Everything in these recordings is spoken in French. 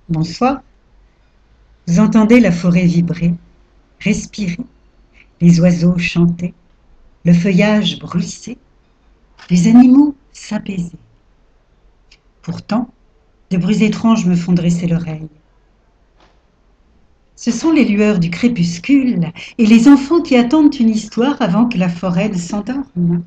Bonsoir. Vous entendez la forêt vibrer, respirer, les oiseaux chanter, le feuillage bruisser, les animaux s'apaiser. Pourtant, des bruits étranges me font dresser l'oreille. Ce sont les lueurs du crépuscule et les enfants qui attendent une histoire avant que la forêt ne s'endorme.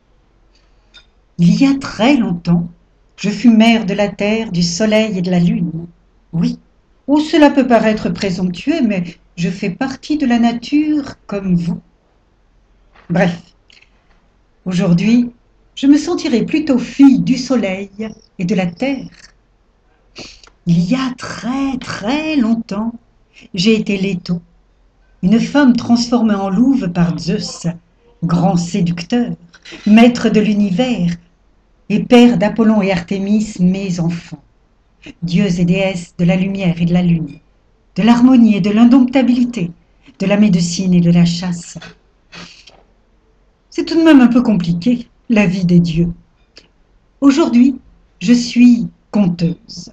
Il y a très longtemps, je fus mère de la terre, du soleil et de la lune. Oui, oh, cela peut paraître présomptueux, mais je fais partie de la nature comme vous. Bref, aujourd'hui, je me sentirai plutôt fille du soleil et de la terre. Il y a très longtemps, j'ai été Leto, une femme transformée en louve par Zeus, grand séducteur, maître de l'univers et père d'Apollon et Artémis, mes enfants, dieux et déesses de la lumière et de la lune, de l'harmonie et de l'indomptabilité, de la médecine et de la chasse. C'est tout de même un peu compliqué, la vie des dieux. Aujourd'hui, je suis conteuse.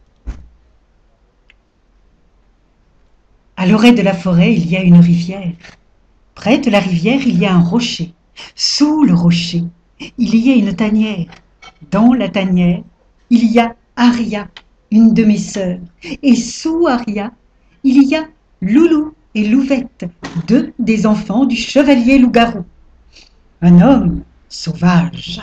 À l'orée de la forêt, il y a une rivière. Près de la rivière, il y a un rocher. Sous le rocher, il y a une tanière. Dans la tanière, il y a Aria, une de mes sœurs. Et sous Aria, il y a Loulou et Louvette, deux des enfants du chevalier loup-garou. Un homme sauvage.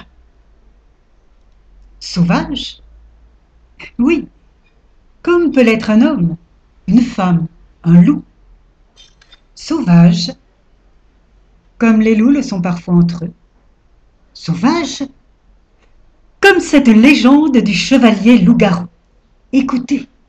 Sauvage? Oui, comme peut l'être un homme, une femme, un loup. Sauvage, comme les loups le sont parfois entre eux. Sauvage, comme cette légende du chevalier loup-garou. Écoutez.